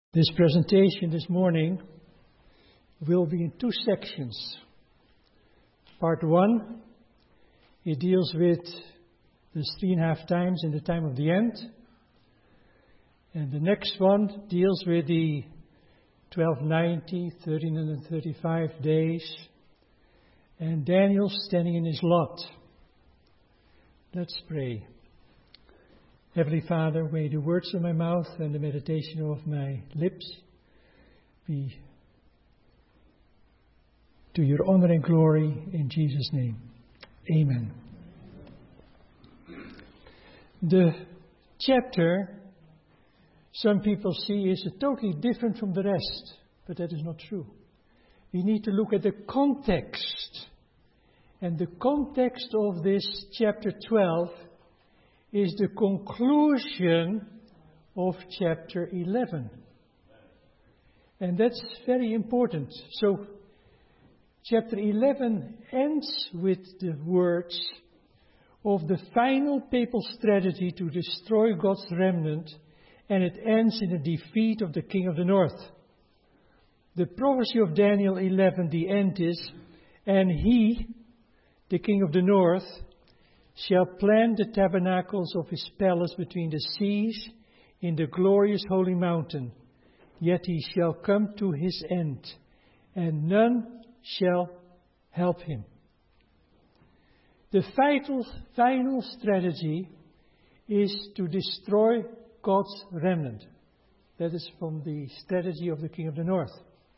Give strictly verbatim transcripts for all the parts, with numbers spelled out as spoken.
This presentation this morning will be in two sections. Part one, it deals with the three and a half times in the time of the end. And the next one deals with the twelve ninety, thirteen thirty-five days, and Daniel standing in his lot. Let's pray. Heavenly Father, may the words of my mouth and the meditation of my lips be to your honor and glory in Jesus' name. Amen. The chapter, some people see, is totally different from the rest, but that is not true. We need to look at the context. And the context of this chapter twelve is the conclusion of chapter eleven. And that's very important. So, chapter eleven ends with the words of the final papal strategy to destroy God's remnant, and it ends in the defeat of the king of the north. The prophecy of Daniel eleven, the end is, and he, the king of the north, shall plant the tabernacles of his palace between the seas in the glorious holy mountain. Yet he shall come to his end, and none shall help him. The final, final strategy is to destroy God's remnant. That is from the strategy of the king of the north.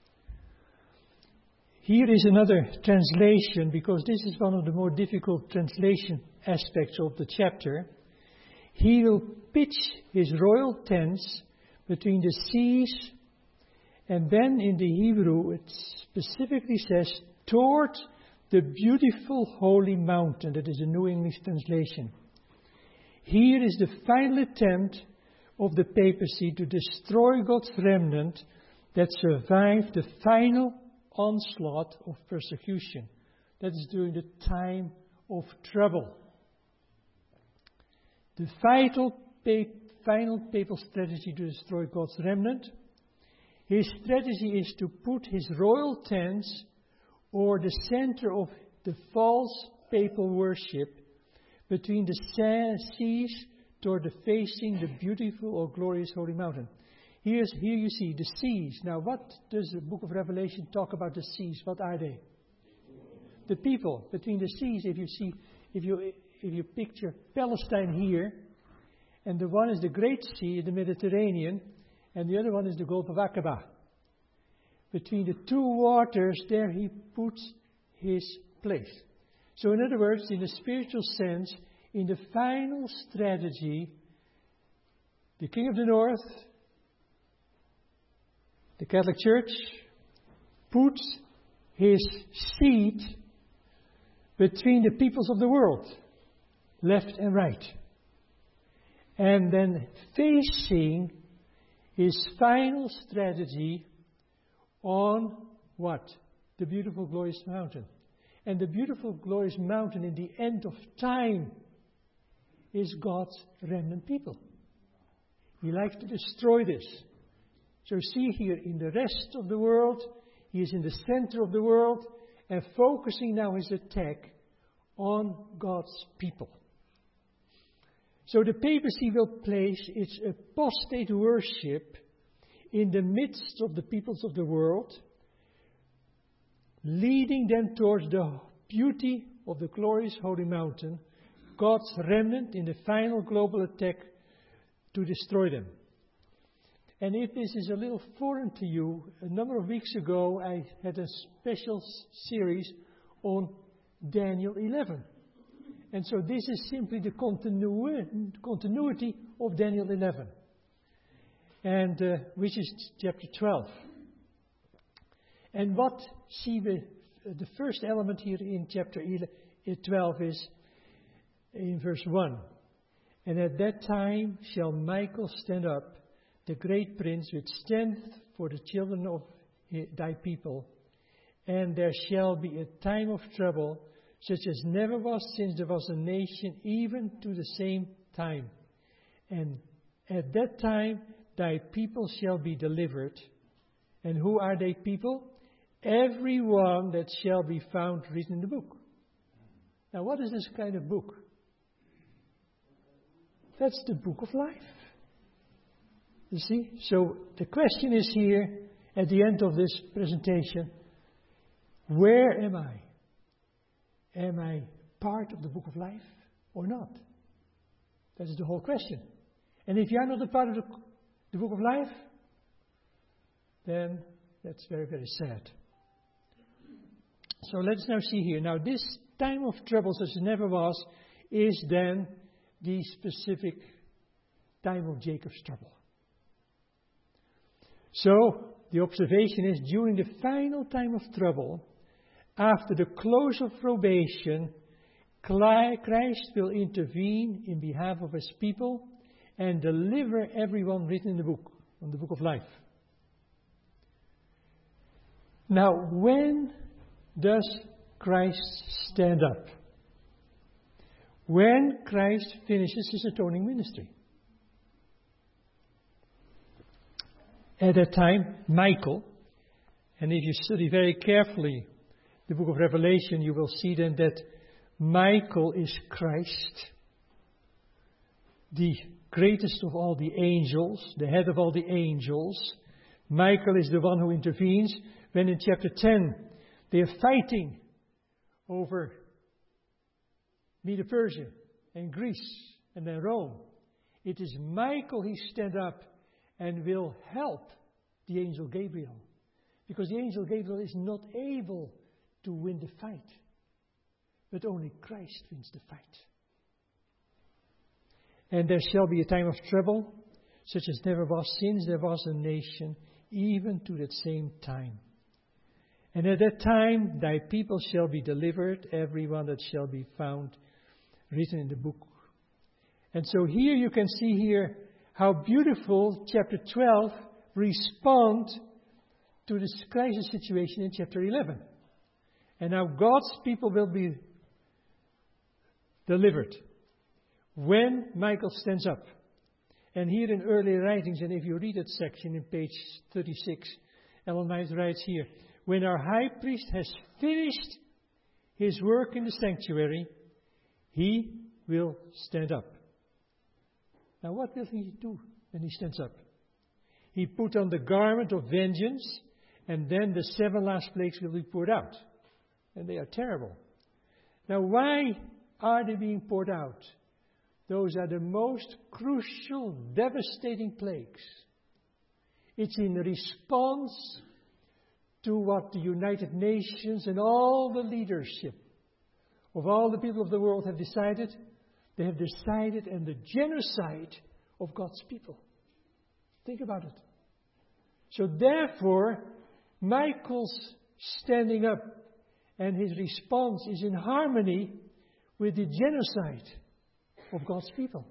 Here is another translation, because this is one of the more difficult translation aspects of the chapter. He will pitch his royal tents between the seas, and then in the Hebrew it specifically says, toward the beautiful holy mountain. That is the New English translation. Here is the final attempt of the papacy to destroy God's remnant that survived the final onslaught of persecution. That is during the time of trouble. The vital, final papal strategy to destroy God's remnant. His strategy is to put his royal tents, or the center of the false papal worship, between the seas toward the facing the beautiful or glorious holy mountain. Here's, here you see the seas. Now, what does the book of Revelation talk about the seas? What are they? The people between the seas. If you see, if you if you picture Palestine here, and the one is the Great Sea, the Mediterranean, and the other one is the Gulf of Aqaba. Between the two waters, there he puts his place. So, in other words, in a spiritual sense, in the final strategy, the King of the North, the Catholic Church, puts his seat between the peoples of the world, left and right. And then facing his final strategy on what? The beautiful, glorious mountain. And the beautiful, glorious mountain in the end of time is God's remnant people. He likes to destroy this. So see here, in the rest of the world, he is in the center of the world and focusing now his attack on God's people. So the papacy will place its apostate worship in the midst of the peoples of the world, leading them towards the beauty of the glorious holy mountain, God's remnant in the final global attack to destroy them. And if this is a little foreign to you, a number of weeks ago I had a special series on Daniel eleven. And so this is simply the continu- continuity of Daniel eleven, and uh, which is chapter twelve. And what see we, uh, the first element here in chapter twelve is in verse one. And at that time shall Michael stand up, the great prince, with strength for the children of thy people. And there shall be a time of trouble, such as never was since there was a nation, even to the same time. And at that time thy people shall be delivered. And who are they people? Every one that shall be found written in the book. Now, what is this kind of book? That's the book of life. You see? So the question is here at the end of this presentation, where am I? Am I part of the book of life or not? That is the whole question. And if you are not a part of the, the book of life, then that's very, very sad. So let's now see here. Now this time of trouble, such as never was, is then the specific time of Jacob's trouble. So the observation is during the final time of trouble, after the close of probation, Christ will intervene in behalf of his people and deliver everyone written in the book, on the book of life. Now, when does Christ stand up? When Christ finishes his atoning ministry. At that time, Michael, and if you study very carefully the book of Revelation, you will see then that Michael is Christ, the greatest of all the angels, the head of all the angels. Michael is the one who intervenes when in chapter ten they are fighting over Medo-Persia and Greece and then Rome. It is Michael who stands up and will help the angel Gabriel, because the angel Gabriel is not able to win the fight, but only Christ wins the fight. And there shall be a time of trouble, such as never was since there was a nation, even to that same time. And at that time thy people shall be delivered, every one that shall be found written in the book. And so here you can see here how beautiful chapter twelve responds to this crisis situation in chapter eleven. And now God's people will be delivered when Michael stands up. And here in earlier writings, and if you read that section in page thirty-six, Ellen White writes here, when our high priest has finished his work in the sanctuary, he will stand up. Now what will he do when he stands up? He put on the garment of vengeance, and then the seven last plagues will be poured out. And they are terrible. Now why are they being poured out? Those are the most crucial, devastating plagues. It's in response to what the United Nations and all the leadership of all the people of the world have decided. They have decided on the genocide of God's people. Think about it. So therefore, Michael's standing up and his response is in harmony with the genocide of God's people.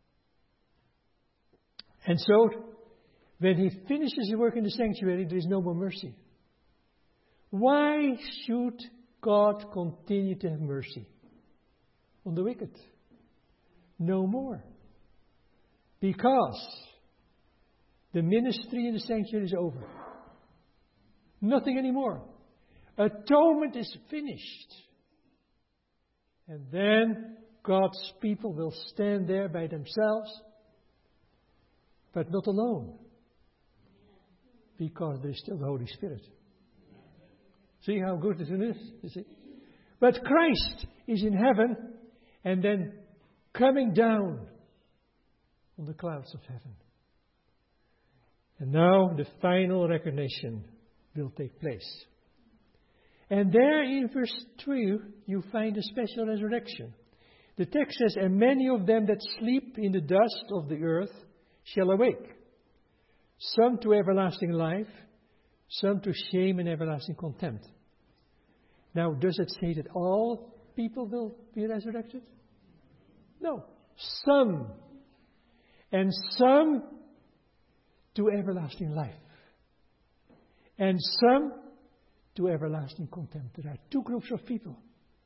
And so, when he finishes his work in the sanctuary, there is no more mercy. Why should God continue to have mercy on the wicked? No more. Because the ministry in the sanctuary is over. Nothing anymore. Atonement is finished. And then God's people will stand there by themselves, but not alone. Because there is still the Holy Spirit. See how good it is? You see? But Christ is in heaven and then coming down on the clouds of heaven. And now the final recognition will take place. And there in verse two, you find a special resurrection. The text says, and many of them that sleep in the dust of the earth shall awake. Some to everlasting life, some to shame and everlasting contempt. Now, does it say that all people will be resurrected? No. Some. And some to everlasting life. And some to everlasting contempt. There are two groups of people.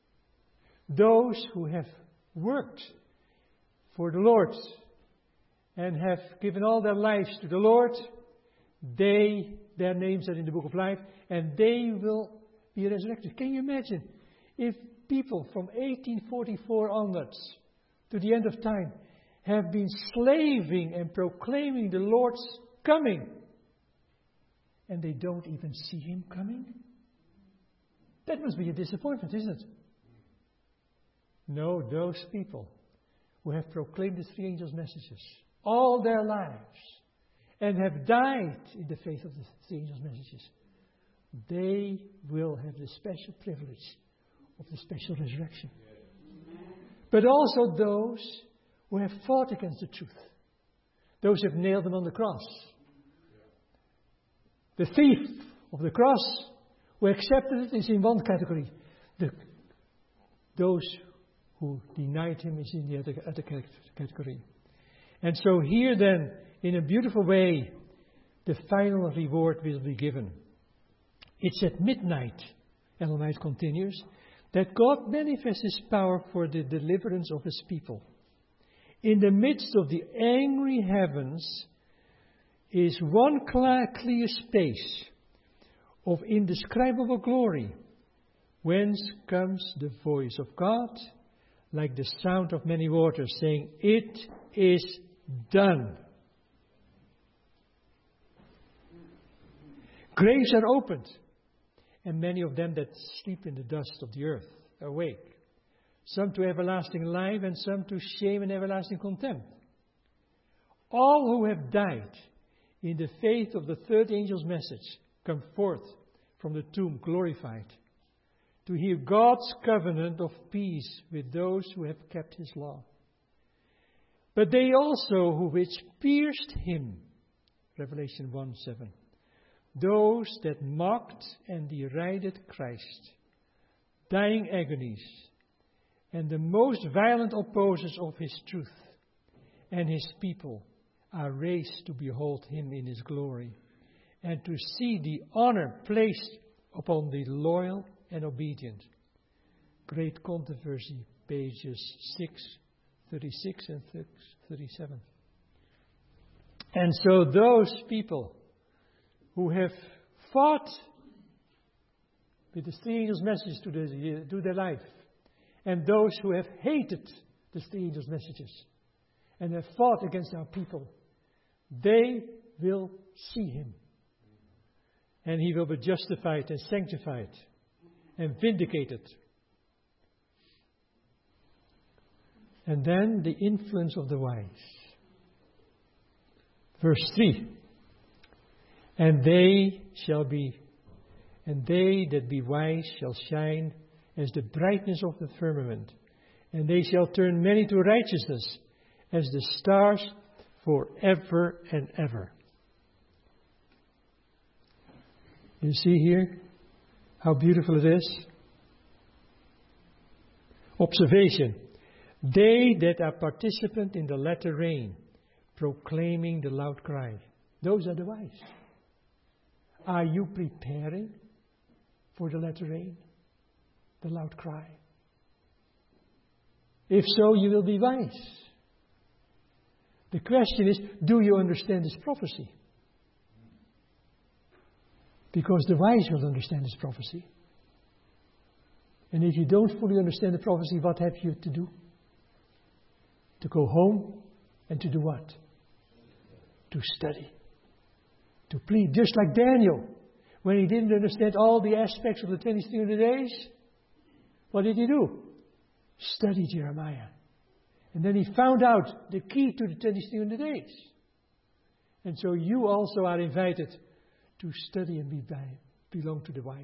Those who have worked for the Lord and have given all their lives to the Lord, they, their names are in the book of life, and they will be resurrected. Can you imagine if people from eighteen forty-four onwards to the end of time have been slaving and proclaiming the Lord's coming, and they don't even see Him coming? That must be a disappointment, isn't it? No, those people who have proclaimed the three angels' messages all their lives and have died in the faith of the three angels' messages, they will have the special privilege of the special resurrection. But also those who have fought against the truth, those who have nailed them on the cross. The thief of the cross who accepted it is in one category. The, those who denied Him is in the other, other category. And so here then, in a beautiful way, the final reward will be given. It's at midnight, Ellen White continues, that God manifests His power for the deliverance of His people. In the midst of the angry heavens is one clear space of indescribable glory, whence comes the voice of God, like the sound of many waters, saying, "It is done." Graves are opened, and many of them that sleep in the dust of the earth awake, some to everlasting life, and some to shame and everlasting contempt. All who have died in the faith of the third angel's message come forth from the tomb glorified, to hear God's covenant of peace with those who have kept His law. But they also who which pierced Him, Revelation one seven, those that mocked and derided Christ, dying agonies, and the most violent opposers of His truth and His people, are raised to behold Him in His glory, and to see the honor placed upon the loyal and obedient. Great Controversy, pages six thirty-six and thirty-seven. And so those people who have fought with the three angels' messages to, the, to their life, and those who have hated the three angels' messages and have fought against our people, they will see Him. And He will be justified and sanctified and vindicated. And then the influence of the wise. Verse three. And they shall be, and they that be wise shall shine as the brightness of the firmament, and they shall turn many to righteousness as the stars forever and ever. You see here how beautiful it is? Observation. They that are participant in the latter rain, proclaiming the loud cry. Those are the wise. Are you preparing for the latter rain? The loud cry. If so, you will be wise. The question is, do you understand this prophecy? Because the wise will understand this prophecy. And if you don't fully understand the prophecy, what have you to do? To go home and to do what? To study. To plead. Just like Daniel, when he didn't understand all the aspects of the twenty-three hundred days, what did he do? Study Jeremiah. And then he found out the key to the twenty-three hundred days. And so you also are invited to study and be by, belong to the wise.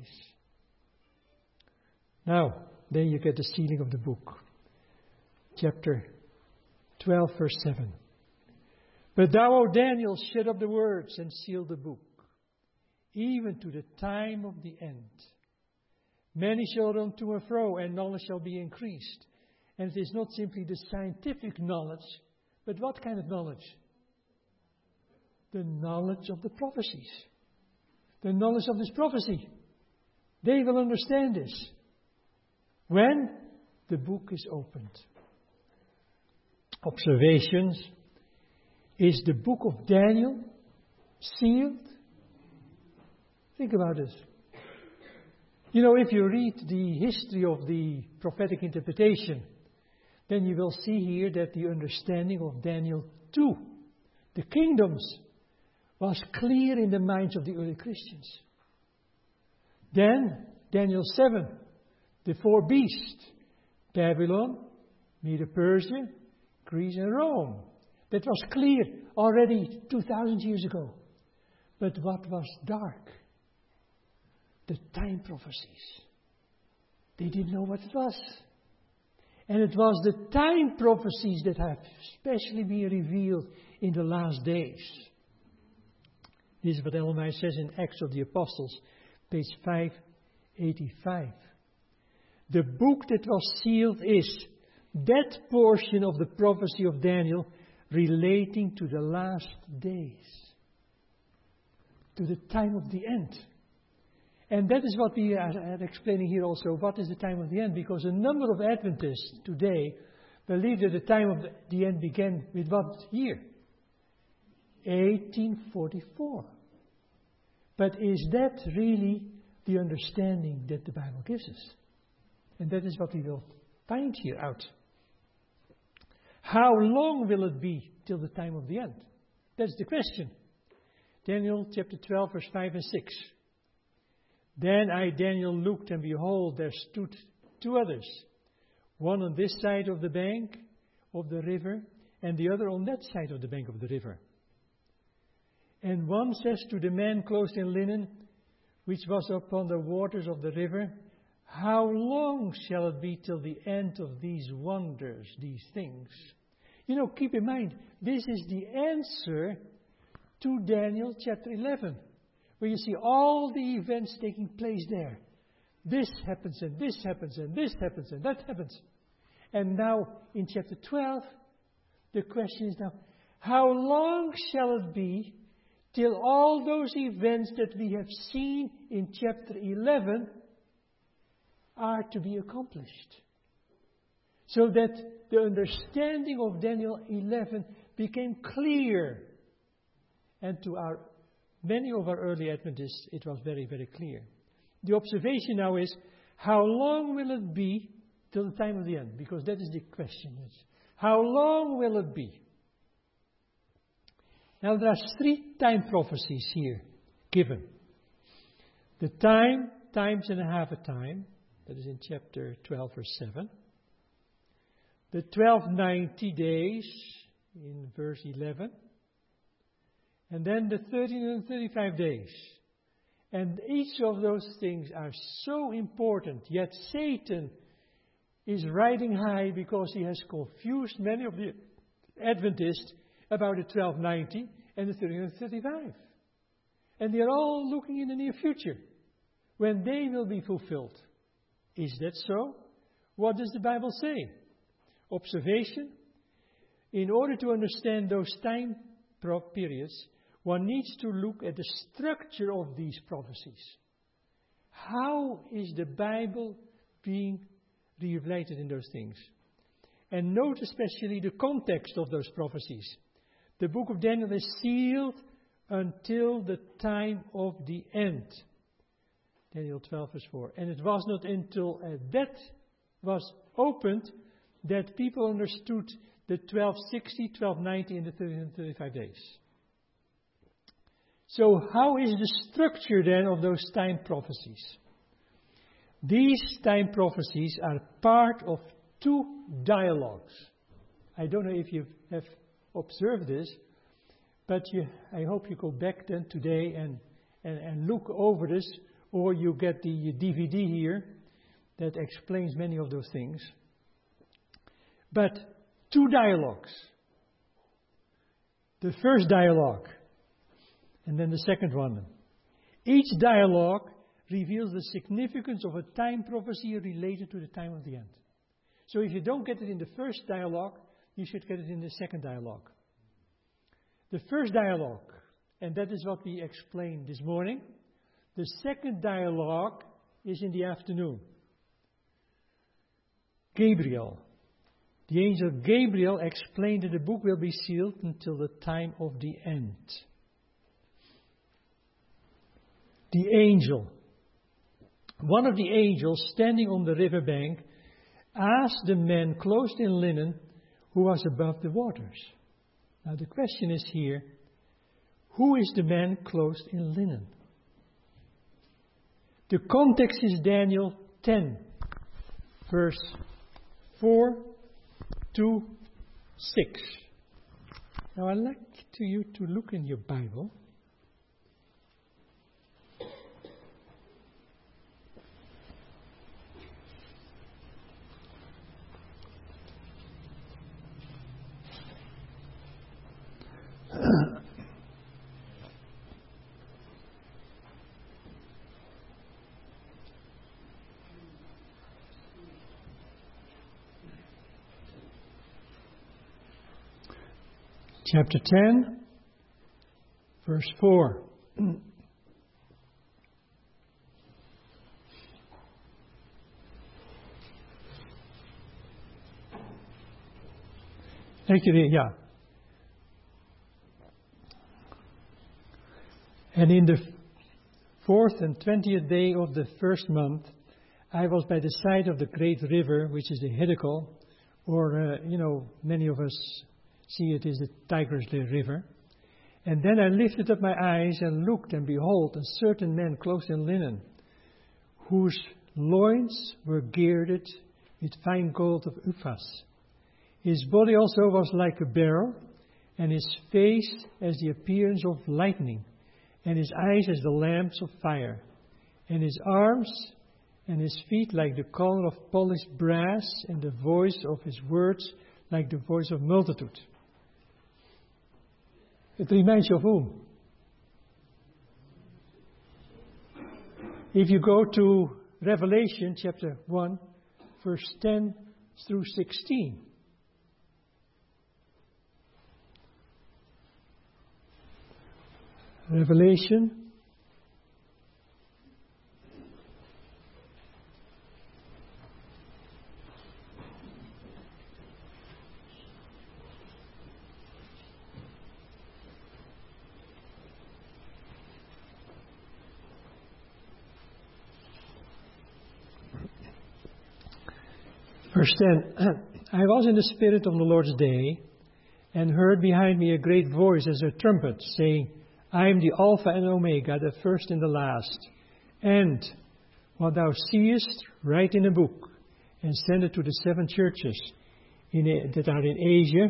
Now, then you get the sealing of the book. Chapter twelve, verse seven. But thou, O Daniel, shut up the words and seal the book, even to the time of the end. Many shall run to and fro, and knowledge shall be increased. And it is not simply the scientific knowledge, but what kind of knowledge? The knowledge of the prophecies. The knowledge of this prophecy. They will understand this. When the book is opened. Observations. Is the book of Daniel sealed? Think about it. You know, if you read the history of the prophetic interpretation, then you will see here that the understanding of Daniel two, the kingdoms, was clear in the minds of the early Christians. Then, Daniel seven, the four beasts, Babylon, Medo-Persia, Greece and Rome. That was clear already two thousand years ago. But what was dark? The time prophecies. They didn't know what it was. And it was the time prophecies that have especially been revealed in the last days. This is what Ellen White says in Acts of the Apostles, page five eighty-five. The book that was sealed is that portion of the prophecy of Daniel relating to the last days, to the time of the end. And that is what we are explaining here also. What is the time of the end? Because a number of Adventists today believe that the time of the end began with what year? eighteen forty-four. But is that really the understanding that the Bible gives us? And that is what we will find here out. How long will it be till the time of the end? That's the question. Daniel chapter twelve, verse five and six. Then I, Daniel, looked, and behold, there stood two others, one on this side of the bank of the river, and the other on that side of the bank of the river. And one says to the man clothed in linen, which was upon the waters of the river, how long shall it be till the end of these wonders, these things? You know, keep in mind, this is the answer to Daniel chapter eleven. Where you see all the events taking place there. This happens and this happens and this happens and that happens. And now in chapter twelve, the question is now, how long shall it be till all those events that we have seen in chapter eleven are to be accomplished? So that the understanding of Daniel eleven became clear. And to our many of our early Adventists, it was very, very clear. The observation now is, how long will it be till the time of the end? Because that is the question. It's, how long will it be? Now there are three time prophecies here given. The time, times and a half a time, that is in chapter twelve, verse seven. The twelve ninety days in verse eleven. And then the thirty and thirty-five days. And each of those things are so important. Yet Satan is riding high because he has confused many of the Adventists about the twelve ninety and the thirty and thirty-five. And they are all looking in the near future, when they will be fulfilled. Is that so? What does the Bible say? Observation. In order to understand those time periods, one needs to look at the structure of these prophecies. How is the Bible being revelated in those things? And note especially the context of those prophecies. The book of Daniel is sealed until the time of the end. Daniel twelve, verse four. And it was not until uh, that was opened that people understood the twelve sixty, twelve ninety, and the thirty and thirty-five days. So how is the structure then of those time prophecies? These time prophecies are part of two dialogues. I don't know if you have observed this, but you, I hope you go back then today and, and, and look over this, or you get the D V D here that explains many of those things. But two dialogues. The first dialogue, and then the second one. Each dialogue reveals the significance of a time prophecy related to the time of the end. So if you don't get it in the first dialogue, you should get it in the second dialogue. The first dialogue, and that is what we explained this morning. The second dialogue is in the afternoon. Gabriel The angel Gabriel explained that the book will be sealed until the time of the end. The angel. One of the angels standing on the riverbank asked the man clothed in linen who was above the waters. Now the question is here, who is the man clothed in linen? The context is Daniel ten, verse four to six. Now I'd like to you to look in your Bible. Chapter ten, verse four. Actually, yeah. And in the fourth and twentieth day of the first month, I was by the side of the great river, which is the Hiddekel, or, uh, you know, many of us see it is the Tigris River. And then I lifted up my eyes and looked, and behold, a certain man clothed in linen, whose loins were girded with fine gold of Uphaz. His body also was like a beryl, and his face as the appearance of lightning, and his eyes as the lamps of fire, and his arms and his feet like the color of polished brass, and the voice of his words like the voice of multitude. It reminds you of whom? If you go to Revelation chapter one, verse ten through sixteen. Revelation Verse ten, I was in the Spirit of the Lord's day, and heard behind me a great voice as a trumpet, saying, I am the Alpha and Omega, the first and the last. And what thou seest, write in a book, and send it to the seven churches in a, that are in Asia,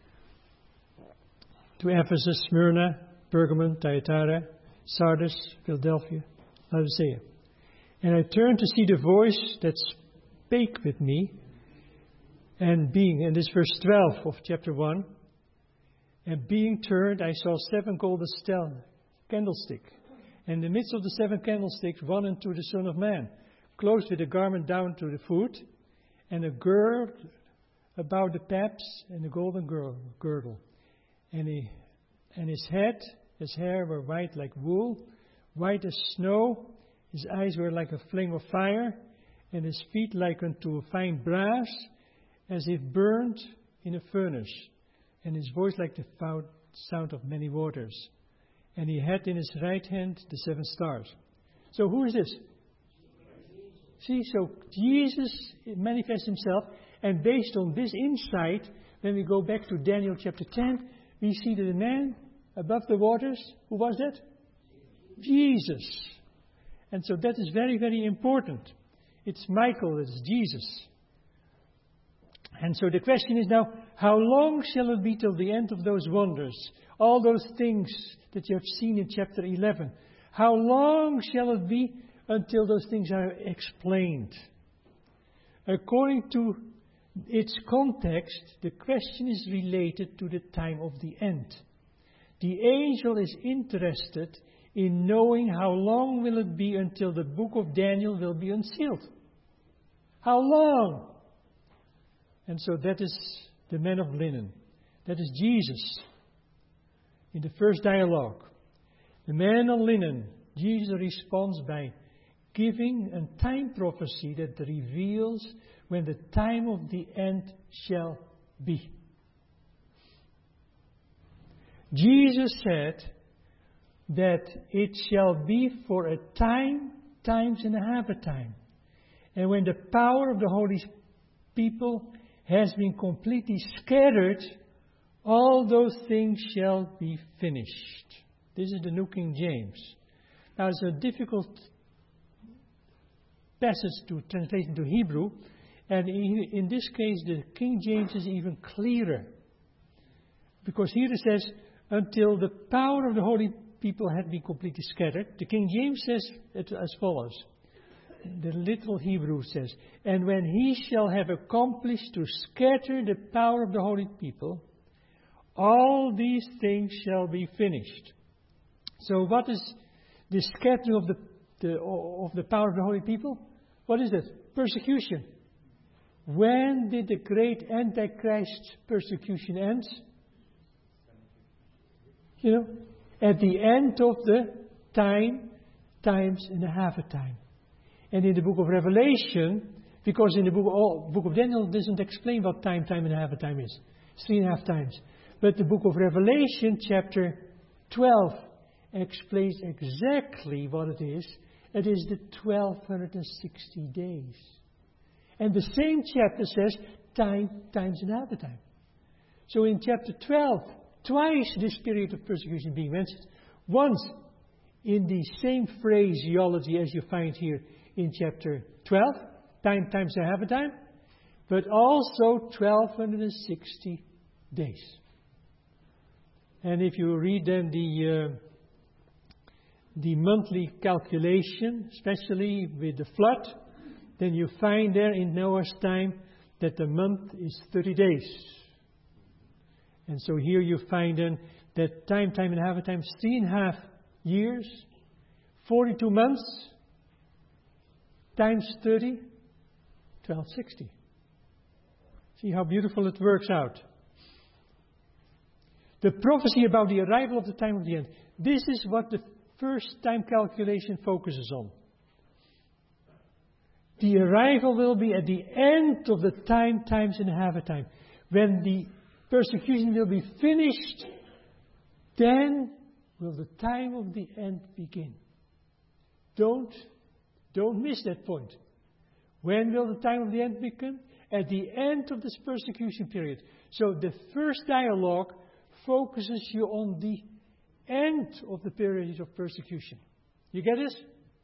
to Ephesus, Smyrna, Pergamon, Thyatira, Sardis, Philadelphia, Laodicea. And I turned to see the voice that spake with me, and being, and this verse twelve of chapter one, and being turned, I saw seven golden stel, candlestick. And in the midst of the seven candlesticks, one unto the Son of Man, clothed with a garment down to the foot, and a girdle about the paps, and a golden girdle. And, he, and his head, his hair were white like wool, white as snow. His eyes were like a flame of fire, and his feet like unto fine brass, as if burned in a furnace, and his voice like the sound of many waters. And he had in his right hand the seven stars. So who is this? See, so Jesus manifests himself, and based on this insight, when we go back to Daniel chapter ten, we see that the man above the waters, who was that? Jesus. And so that is very, very important. It's Michael, it's Jesus. And so the question is now, how long shall it be till the end of those wonders? All those things that you have seen in chapter eleven. How long shall it be until those things are explained? According to its context, the question is related to the time of the end. The angel is interested in knowing how long will it be until the book of Daniel will be unsealed. How long? And so that is the man of linen. That is Jesus. In the first dialogue, the man of linen, Jesus responds by giving a time prophecy that reveals when the time of the end shall be. Jesus said that it shall be for a time, times and a half a time. And when the power of the holy people has been completely scattered, all those things shall be finished. This is the New King James. Now it's a difficult passage to translate into Hebrew, and in, in this case the King James is even clearer. Because here it says, until the power of the holy people had been completely scattered. The King James says it as follows. The little Hebrew says, and when he shall have accomplished to scatter the power of the holy people, all these things shall be finished. So what is the scattering of the, the of the power of the holy people? What is it? Persecution. When did the great Antichrist persecution end? You know, at the end of the time, times and a half a time. And in the book of Revelation, because in the book, oh, book of Daniel doesn't explain what time, time and a half a time is. It's three and a half times. But the book of Revelation, chapter twelve, explains exactly what it is. It is the twelve sixty days. And the same chapter says time, times and a half a time. So in chapter twelve, twice this period of persecution being mentioned. Once in the same phraseology as you find here in chapter twelve, time, times and a half a time, but also twelve sixty days. And if you read then the uh, the monthly calculation, especially with the flood, then you find there in Noah's time that the month is thirty days. And so here you find then that time, time and a half a time, three and a half years, forty-two months, times thirty, twelve sixty. See how beautiful it works out. The prophecy about the arrival of the time of the end. This is what the first time calculation focuses on. The arrival will be at the end of the time, times and a half a time. When the persecution will be finished, then will the time of the end begin. Don't, don't miss that point. When will the time of the end begin? At the end of this persecution period. So the first dialogue focuses you on the end of the period of persecution. You get this?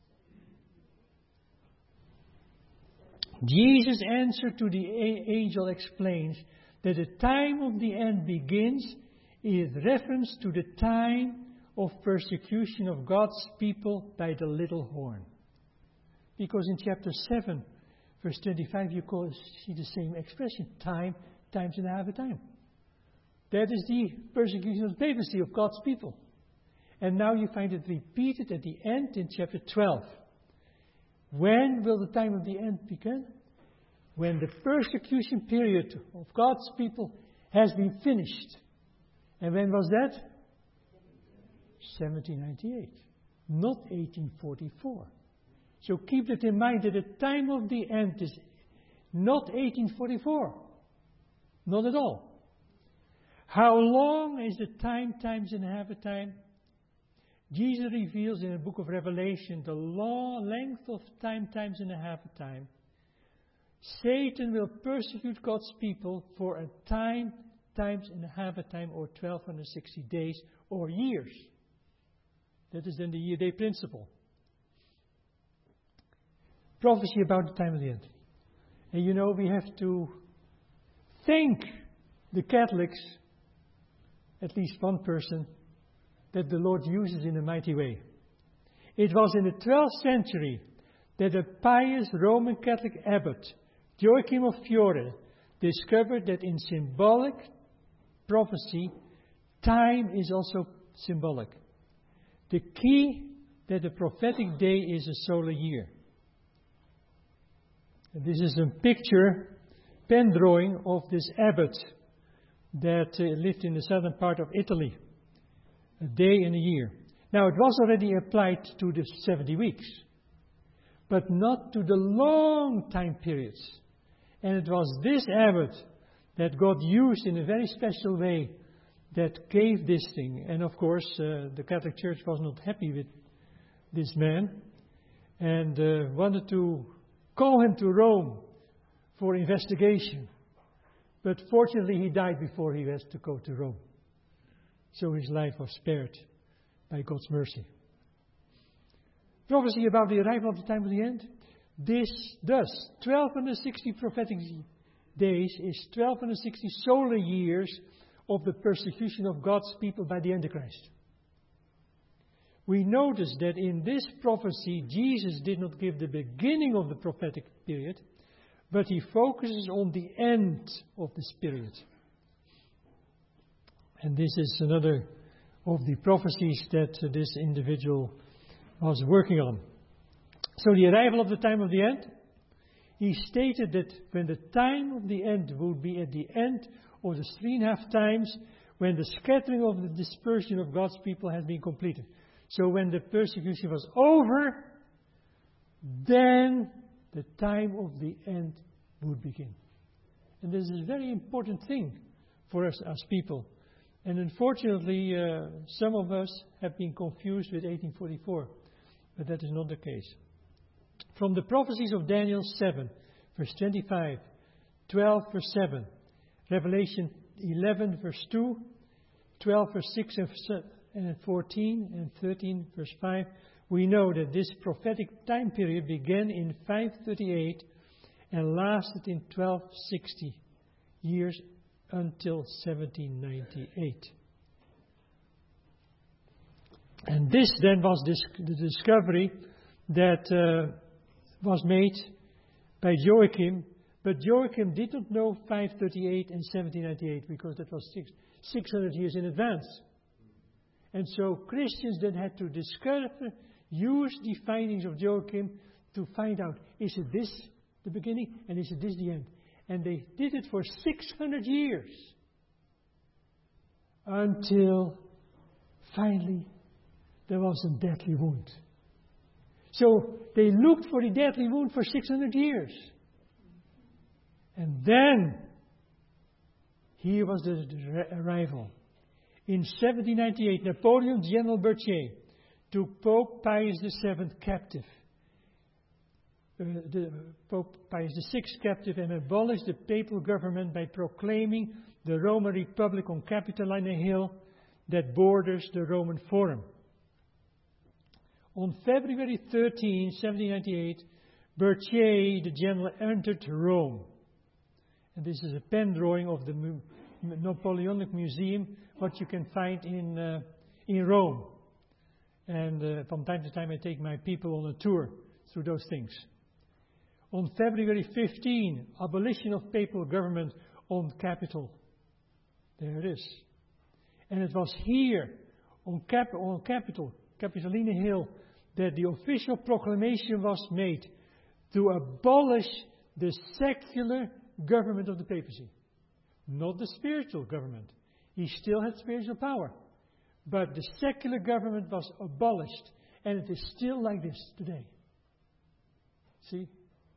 Jesus' answer to the angel explains that the time of the end begins in reference to the time of persecution of God's people by the little horn. Because in chapter seven, verse twenty-five, you see the same expression, time, times and a half a time. That is the persecution of the papacy of God's people. And now you find it repeated at the end in chapter twelve. When will the time of the end begin? When the persecution period of God's people has been finished. And when was that? seventeen ninety-eight. Not eighteen forty-four. So keep that in mind that the time of the end is not eighteen forty-four. Not at all. How long is the time, times and a half a time? Jesus reveals in the book of Revelation the long length of time, times and a half a time. Satan will persecute God's people for a time, times and a half a time, or twelve sixty days, or years. That is then the year-day principle. Prophecy about the time of the end. And you know, we have to thank the Catholics, at least one person, that the Lord uses in a mighty way. It was in the twelfth century that a pious Roman Catholic abbot, Joachim of Fiore, discovered that in symbolic prophecy, time is also symbolic. The key that the prophetic day is a solar year. And this is a picture, pen drawing of this abbot that uh, lived in the southern part of Italy. A day and a year. Now, it was already applied to the seventy weeks. but not to the long time periods. And it was this abbot that God used in a very special way that gave this thing. And of course, uh, the Catholic Church was not happy with this man and uh, wanted to call him to Rome for investigation. But fortunately, he died before he had to go to Rome. So his life was spared by God's mercy. Prophecy about the arrival of the time of the end. This does. twelve sixty prophetic days is twelve sixty solar years of the persecution of God's people by the Antichrist. We notice that in this prophecy, Jesus did not give the beginning of the prophetic period, but he focuses on the end of this period. And this is another of the prophecies that uh, this individual was working on. So the arrival of the time of the end, he stated that when the time of the end would be at the end of the three and a half times when the scattering of the dispersion of God's people has been completed. So when the persecution was over, then the time of the end would begin. And this is a very important thing for us as people. And unfortunately, uh, some of us have been confused with eighteen forty-four. But that is not the case. From the prophecies of Daniel seven, verse twenty-five, twelve, verse seven, Revelation eleven, verse two, twelve, verse six and fourteen, and thirteen, verse five, we know that this prophetic time period began in five thirty-eight and lasted in twelve sixty years until seventeen ninety-eight. And this then was this, the discovery that uh, was made by Joachim. But Joachim did not know five thirty-eight and seventeen ninety-eight because that was six, six hundred years in advance. And so Christians then had to discover, use the findings of Joachim to find out, is it this the beginning and is it this the end? And they did it for six hundred years. Until finally there was a deadly wound. So they looked for the deadly wound for six hundred years. And then here was the, the arrival. In seventeen ninety-eight, Napoleon's General Berthier took Pope Pius the seventh captive. Uh, the Pope Pius the sixth captive and abolished the papal government by proclaiming the Roman Republic on Capitoline Hill that borders the Roman Forum. On February thirteenth, seventeen ninety-eight, Berthier, the general, entered Rome. And this is a pen drawing of the Mu- Napoleonic Museum, what you can find in uh, in Rome. And uh, from time to time I take my people on a tour through those things. On February fifteenth, abolition of papal government on Capitol. There it is. And it was here on, Cap- on Capitol, Capitoline Hill, that the official proclamation was made to abolish the secular government of the papacy. Not the spiritual government. He still had spiritual power. But the secular government was abolished. And it is still like this today. See?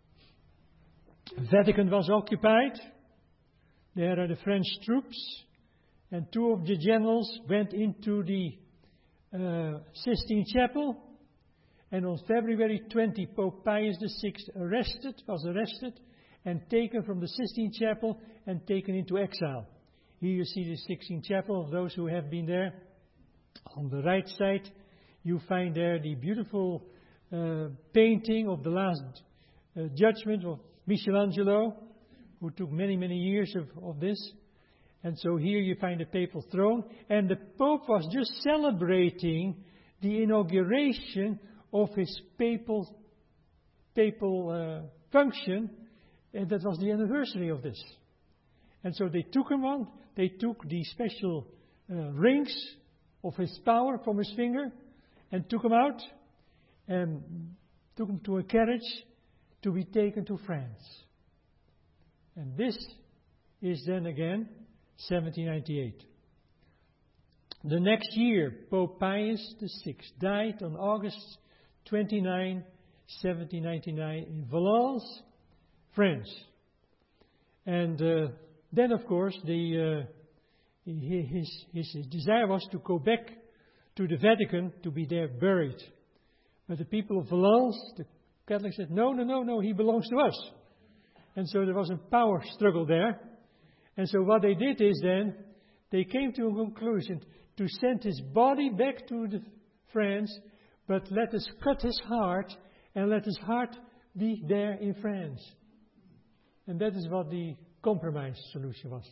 Vatican was occupied. There are the French troops. And two of the generals went into the uh, Sistine Chapel. And on February twentieth, Pope Pius the sixth arrested, was arrested and taken from the Sistine Chapel and taken into exile. Here you see the Sistine Chapel of those who have been there. On the right side, you find there the beautiful uh, painting of the Last uh, Judgment of Michelangelo, who took many, many years of, of this. And so here you find the papal throne. And the Pope was just celebrating the inauguration of his papal, papal uh, function. And that was the anniversary of this. And so they took him on. They took the special uh, rings of his power from his finger and took him out and took him to a carriage to be taken to France. And this is then again seventeen ninety-eight. The next year, Pope Pius the sixth died on August twenty-ninth, seventeen ninety-nine, in Valence, France. And uh, then, of course, the, uh, his, his, his desire was to go back to the Vatican to be there buried. But the people of Valence, the Catholics said, no, no, no, no, he belongs to us. And so there was a power struggle there. And so what they did is then, they came to a conclusion to send his body back to the France, but let us cut his heart, and let his heart be there in France. And that is what the compromise solution was.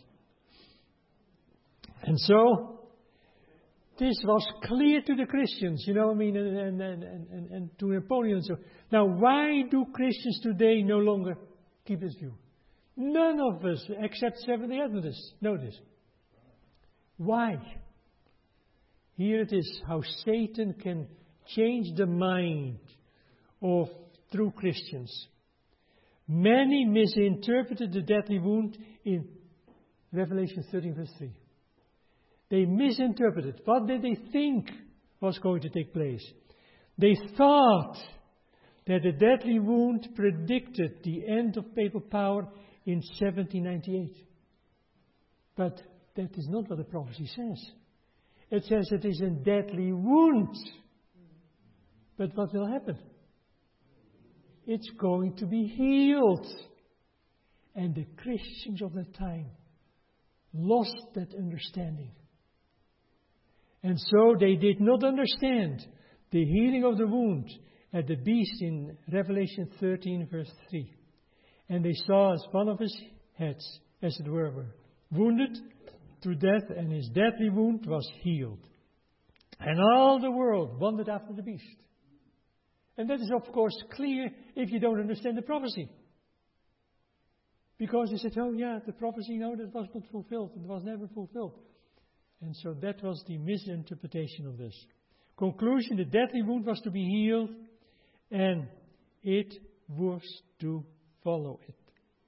And so, this was clear to the Christians, you know, I mean, and, and, and, and, and to Napoleon. So, now, why do Christians today no longer keep this view? None of us, except Seventh-day Adventists, know this. Why? Here it is, how Satan can change the mind of true Christians. Many misinterpreted the deadly wound in Revelation thirteen verse three. They misinterpreted. What did they think was going to take place? They thought that the deadly wound predicted the end of papal power in seventeen ninety-eight. But that is not what the prophecy says. It says it is a deadly wound. But what will happen? It's going to be healed. And the Christians of that time lost that understanding. And so they did not understand the healing of the wound at the beast in Revelation thirteen verse three. And they saw as one of his heads, as it were, were wounded to death, and his deadly wound was healed. And all the world wondered after the beast. And that is, of course, clear if you don't understand the prophecy. Because they said, oh yeah, the prophecy, no, that was not fulfilled. It was never fulfilled. And so that was the misinterpretation of this. Conclusion, the deadly wound was to be healed, and it was to follow it.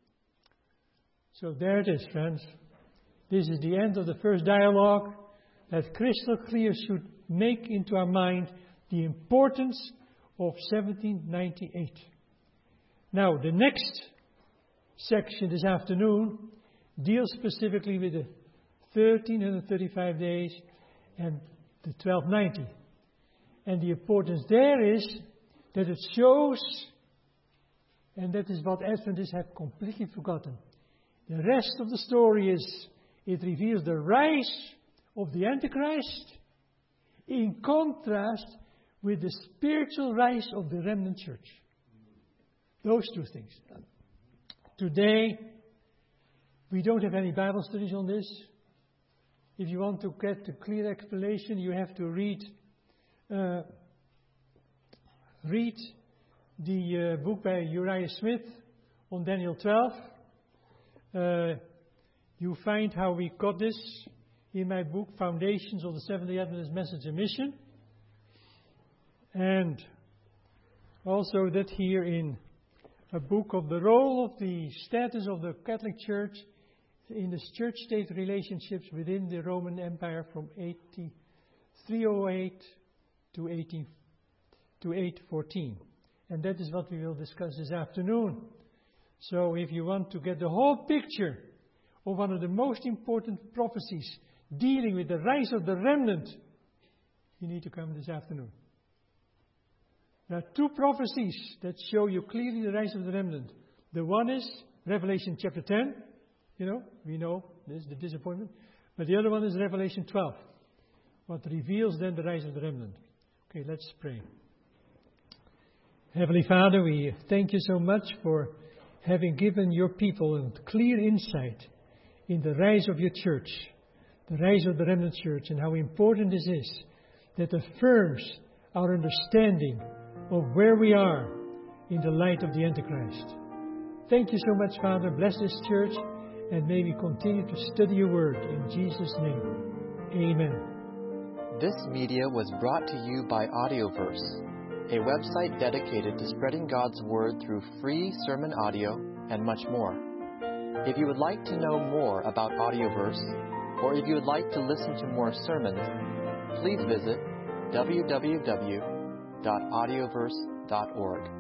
So there it is, friends. This is the end of the first dialogue that crystal clear should make into our mind the importance of seventeen ninety-eight. Now, the next section this afternoon deals specifically with the thirteen thirty-five days and the twelve ninety. And the importance there is that it shows, and that is what Adventists have completely forgotten. The rest of the story is, it reveals the rise of the Antichrist in contrast with the spiritual rise of the remnant church. Those two things. Today, we don't have any Bible studies on this. If you want to get a clear explanation, you have to read uh, read the uh, book by Uriah Smith on Daniel twelve. Uh, you find how we got this in my book, Foundations of the Seventh-day Adventist Message and Mission. And also that here in a book of the role of the status of the Catholic Church in the church-state relationships within the Roman Empire from three oh eight to eighteen to eight fourteen. And that is what we will discuss this afternoon. So if you want to get the whole picture of one of the most important prophecies dealing with the rise of the remnant, you need to come this afternoon. There are two prophecies that show you clearly the rise of the remnant. The one is Revelation chapter ten. You know, we know this is the disappointment. But the other one is Revelation twelve. What reveals then the rise of the remnant. Okay, let's pray. Heavenly Father, we thank you so much for having given your people a clear insight in the rise of your church, the rise of the remnant church, and how important this is that affirms our understanding of where we are in the light of the Antichrist. Thank you so much, Father. Bless this church, and may we continue to study your word in Jesus' name. Amen. This media was brought to you by Audioverse, a website dedicated to spreading God's word through free sermon audio and much more. If you would like to know more about Audioverse, or if you would like to listen to more sermons, please visit w w w dot audioverse dot org.